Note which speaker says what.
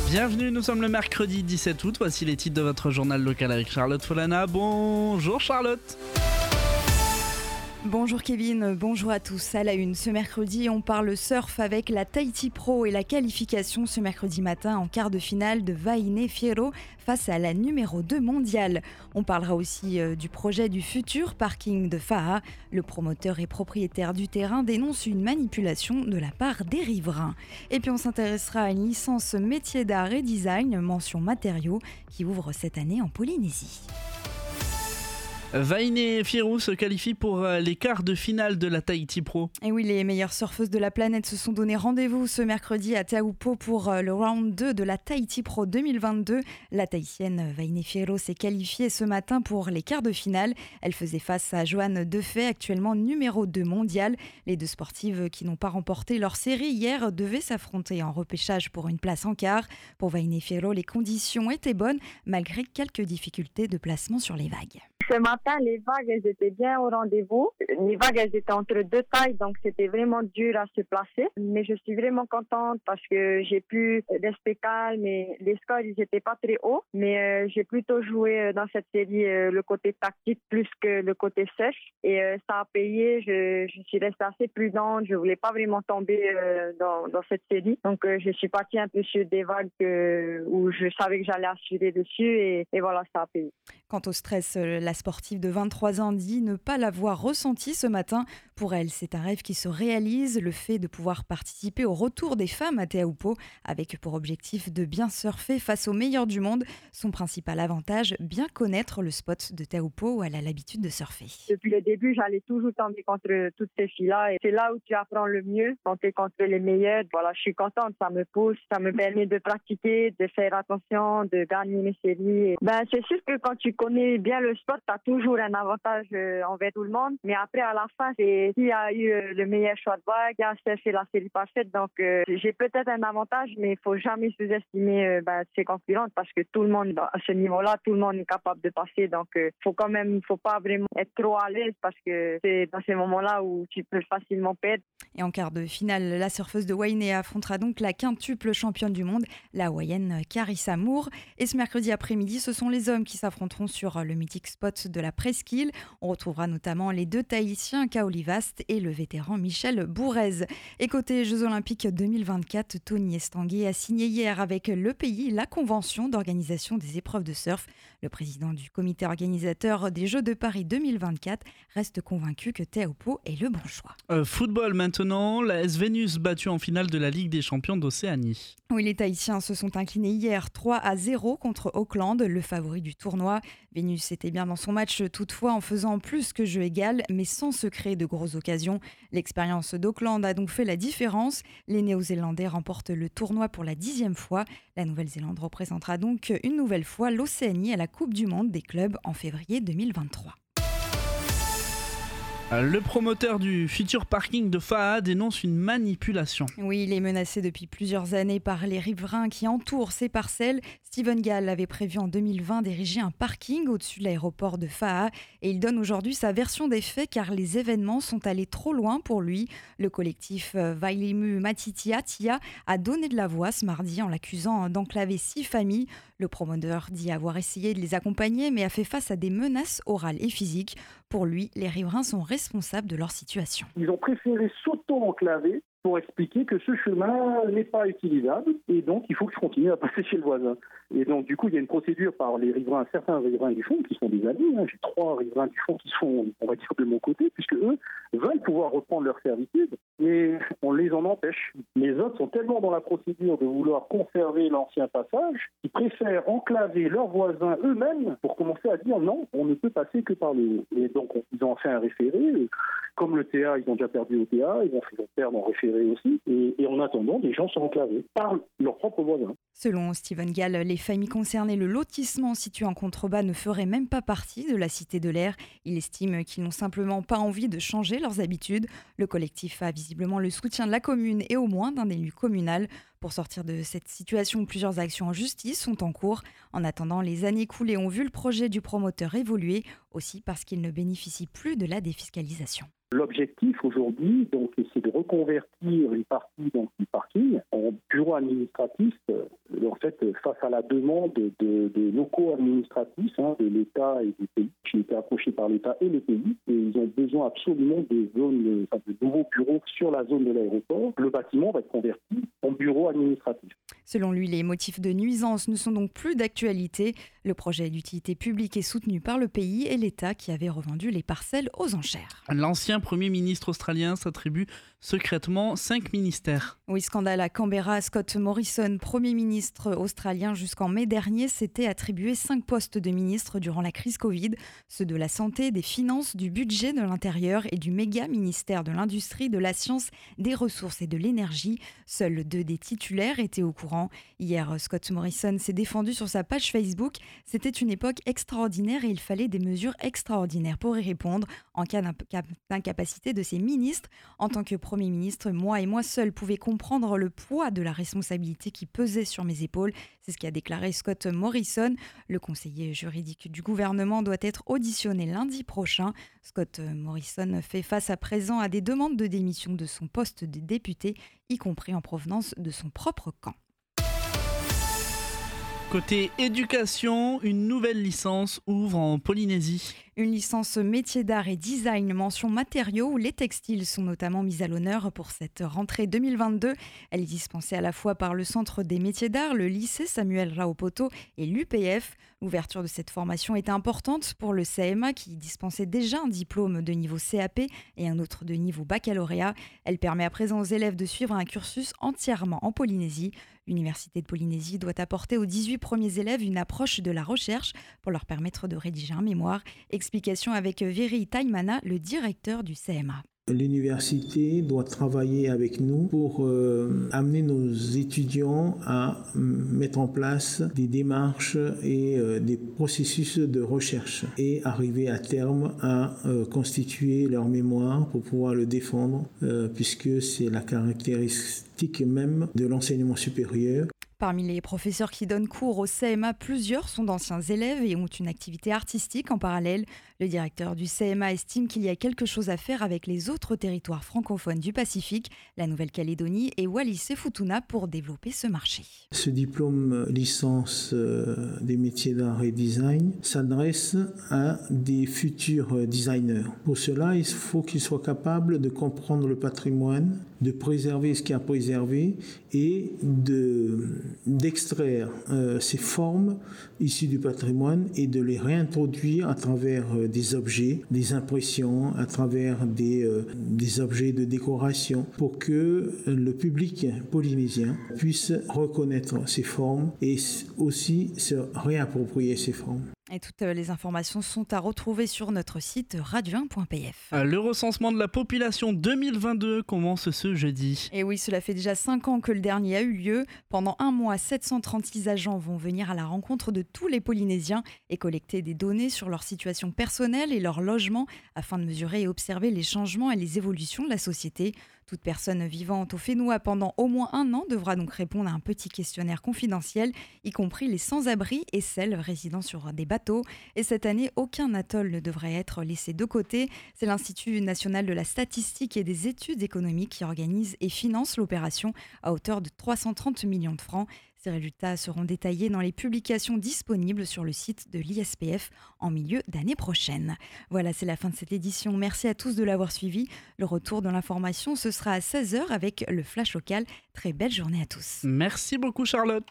Speaker 1: Bienvenue, nous sommes le mercredi 17 août. Voici les titres de votre journal local avec Charlotte Folana. Bonjour Charlotte.
Speaker 2: Bonjour Kevin, bonjour à tous. À la une, ce mercredi, on parle surf avec la Tahiti Pro et la qualification ce mercredi matin en quart de finale de Vaine Fierro face à la numéro 2 mondiale. On parlera aussi du projet du futur parking de Faha. Le promoteur et propriétaire du terrain dénonce une manipulation de la part des riverains. Et puis on s'intéressera à une licence métier d'art et design, mention matériaux, qui ouvre cette année en Polynésie.
Speaker 1: Vaine Fierro se qualifie pour les quarts de finale de la Tahiti Pro.
Speaker 2: Et oui, les meilleures surfeuses de la planète se sont donné rendez-vous ce mercredi à Taupo pour le round 2 de la Tahiti Pro 2022. La Tahitienne Vaine Fierro s'est qualifiée ce matin pour les quarts de finale. Elle faisait face à Joanne Defay, actuellement numéro 2 mondiale. Les deux sportives qui n'ont pas remporté leur série hier devaient s'affronter en repêchage pour une place en quart. Pour Vaine Fierro, les conditions étaient bonnes malgré quelques difficultés de placement sur les vagues.
Speaker 3: Ce matin, les vagues, elles étaient bien au rendez-vous. Les vagues, elles étaient entre deux tailles, donc c'était vraiment dur à se placer. Mais je suis vraiment contente parce que j'ai pu rester calme et les scores, ils étaient pas très hauts. Mais j'ai plutôt joué dans cette série le côté tactique plus que le côté sèche. Et ça a payé. Je suis restée assez prudente. Je voulais pas vraiment tomber dans cette série. Donc je suis partie un peu sur des vagues où je savais que j'allais assurer dessus et voilà, ça a payé.
Speaker 2: Quant au stress, la sportive de 23 ans dit ne pas l'avoir ressenti ce matin. Pour elle, c'est un rêve qui se réalise, le fait de pouvoir participer au retour des femmes à Taupo, avec pour objectif de bien surfer face aux meilleurs du monde. Son principal avantage, bien connaître le spot de Taupo où elle a l'habitude de surfer.
Speaker 3: Depuis le début, j'allais toujours tomber contre toutes ces filles-là et c'est là où tu apprends le mieux, quand tu es contre les meilleures. Voilà, je suis contente, ça me pousse, ça me permet de pratiquer, de faire attention, de gagner mes séries. C'est sûr que quand tu connais bien le sport, tu as toujours un avantage envers tout le monde. Mais après, à la fin, c'est qui a eu le meilleur choix de vague, qui a cherché la série parfaite. Donc, j'ai peut-être un avantage, mais il faut jamais sous-estimer ses concurrentes parce que tout le monde, à ce niveau-là, tout le monde est capable de passer. Donc, faut pas vraiment être trop à l'aise parce que c'est dans ces moments-là où tu peux facilement perdre.
Speaker 2: Et en quart de finale, la surfeuse de Waine affrontera donc la quintuple championne du monde, la hawaïenne Carissa Moore. Et ce mercredi après-midi, ce sont les hommes qui s'affronteront sur le mythique spot de la Presqu'île. On retrouvera notamment les deux Tahitiens Kaoli Vast et le vétéran Michel Bourrez. Et côté Jeux Olympiques 2024, Tony Estanguet a signé hier avec le pays la convention d'organisation des épreuves de surf. Le président du comité organisateur des Jeux de Paris 2024 reste convaincu que Taupo est le bon choix.
Speaker 1: Football maintenant, la S Vénus battue en finale de la Ligue des champions d'Océanie.
Speaker 2: Oui, les Tahitiens se sont inclinés hier 3-0 contre Auckland, le favori du tournoi. Vénus était bien dans son match toutefois en faisant plus que jeu égal, mais sans se créer de grosses occasions. L'expérience d'Auckland a donc fait la différence. Les Néo-Zélandais remportent le tournoi pour la 10e fois. La Nouvelle-Zélande représentera donc une nouvelle fois l'Océanie à la Coupe du Monde des clubs en février 2023.
Speaker 1: Le promoteur du futur parking de Faha dénonce une manipulation.
Speaker 2: Oui, il est menacé depuis plusieurs années par les riverains qui entourent ses parcelles. Steven Gall avait prévu en 2020 d'ériger un parking au-dessus de l'aéroport de Faha et il donne aujourd'hui sa version des faits car les événements sont allés trop loin pour lui. Le collectif Vailimu Matiti Atia a donné de la voix ce mardi en l'accusant d'enclaver 6 familles. Le promoteur dit avoir essayé de les accompagner mais a fait face à des menaces orales et physiques. Pour lui, les riverains sont responsables de leur situation.
Speaker 4: Ils ont préféré s'auto-enclaver pour expliquer que ce chemin n'est pas utilisable et donc il faut que je continue à passer chez le voisin. Et donc du coup, il y a une procédure par les riverains, certains riverains du fond qui sont des amis. J'ai 3 riverains du fond qui sont, on va dire, de mon côté, puisque eux veulent pouvoir reprendre leur servitude, mais on les en empêche. Les autres sont tellement dans la procédure de vouloir conserver l'ancien passage qu'ils préfèrent enclaver leurs voisins eux-mêmes pour commencer à dire non, on ne peut passer que par le haut. Et donc ils ont fait un référé. Comme le TA, ils ont déjà perdu au TA, ils vont perdre en référé aussi. Et en attendant, les gens sont enclavés par leurs propres voisins.
Speaker 2: Selon Steven Gall, les familles concernées, le lotissement situé en contrebas ne ferait même pas partie de la Cité de l'Air. Il estime qu'ils n'ont simplement pas envie de changer leurs habitudes. Le collectif a visiblement le soutien de la commune et au moins d'un élu communal. Pour sortir de cette situation, plusieurs actions en justice sont en cours. En attendant, les années écoulées ont vu le projet du promoteur évoluer, aussi parce qu'il ne bénéficie plus de la défiscalisation.
Speaker 4: L'objectif aujourd'hui, donc, c'est de reconvertir une partie donc, du parking en bureau administratif, en fait, face à la demande de locaux administratifs de l'État et du pays, qui ont été approchés par l'État et le pays, et ils ont besoin absolument de nouveaux bureaux sur la zone de l'aéroport. Le bâtiment va être converti en bureau administratif.
Speaker 2: Selon lui, les motifs de nuisance ne sont donc plus d'actualité. Le projet d'utilité publique est soutenu par le pays et l'État qui avait revendu les parcelles aux enchères.
Speaker 1: L'ancien Premier ministre australien s'attribue secrètement 5 ministères.
Speaker 2: Oui, scandale à Canberra. Scott Morrison, Premier ministre australien jusqu'en mai dernier, s'était attribué 5 postes de ministre durant la crise Covid, ceux de la santé, des finances, du budget, de l'intérieur et du méga ministère de l'industrie, de la science, des ressources et de l'énergie. Seuls 2 des titulaires étaient au courant. Hier, Scott Morrison s'est défendu sur sa page Facebook. C'était une époque extraordinaire et il fallait des mesures extraordinaires pour y répondre en cas d'incapacité de ses ministres. En tant que Premier ministre, moi seul pouvais comprendre le poids de la responsabilité qui pesait sur mes épaules. C'est ce qu'a déclaré Scott Morrison. Le conseiller juridique du gouvernement doit être auditionné lundi prochain. Scott Morrison fait face à présent à des demandes de démission de son poste de député, y compris en provenance de son propre camp.
Speaker 1: Côté éducation, une nouvelle licence ouvre en Polynésie.
Speaker 2: Une licence métier d'art et design, mention matériaux où les textiles sont notamment mis à l'honneur pour cette rentrée 2022. Elle est dispensée à la fois par le Centre des métiers d'art, le lycée Samuel Raopoto et l'UPF. L'ouverture de cette formation est importante pour le CMA qui dispensait déjà un diplôme de niveau CAP et un autre de niveau baccalauréat. Elle permet à présent aux élèves de suivre un cursus entièrement en Polynésie. L'Université de Polynésie doit apporter aux 18 premiers élèves une approche de la recherche pour leur permettre de rédiger un mémoire. Explication avec Véry Taimana, le directeur du CMA.
Speaker 5: L'université doit travailler avec nous pour amener nos étudiants à mettre en place des démarches et des processus de recherche et arriver à terme à constituer leur mémoire pour pouvoir le défendre puisque c'est la caractéristique même de l'enseignement supérieur.
Speaker 2: Parmi les professeurs qui donnent cours au CMA, plusieurs sont d'anciens élèves et ont une activité artistique en parallèle. Le directeur du CMA estime qu'il y a quelque chose à faire avec les autres territoires francophones du Pacifique, la Nouvelle-Calédonie et Wallis-et-Futuna pour développer ce marché.
Speaker 5: Ce diplôme licence des métiers d'art et design s'adresse à des futurs designers. Pour cela, il faut qu'ils soient capables de comprendre le patrimoine, de préserver ce qu'il y a à préserver et d'extraire ces formes issues du patrimoine et de les réintroduire à travers des objets, des impressions, à travers des objets de décoration pour que le public polynésien puisse reconnaître ces formes et aussi se réapproprier ces formes.
Speaker 2: Et toutes les informations sont à retrouver sur notre site radio1.pf.
Speaker 1: Le recensement de la population 2022 commence ce jeudi.
Speaker 2: Et oui, cela fait déjà 5 ans que le dernier a eu lieu. Pendant un mois, 736 agents vont venir à la rencontre de tous les Polynésiens et collecter des données sur leur situation personnelle et leur logement afin de mesurer et observer les changements et les évolutions de la société. Toute personne vivant au Fénois pendant au moins un an devra donc répondre à un petit questionnaire confidentiel, y compris les sans-abri et celles résidant sur des bateaux. Et cette année, aucun atoll ne devrait être laissé de côté. C'est l'Institut national de la statistique et des études économiques qui organise et finance l'opération à hauteur de 330 millions de francs. Ces résultats seront détaillés dans les publications disponibles sur le site de l'ISPF en milieu d'année prochaine. Voilà, c'est la fin de cette édition. Merci à tous de l'avoir suivi. Le retour de l'information, ce sera à 16h avec le Flash local. Très belle journée à tous.
Speaker 1: Merci beaucoup Charlotte.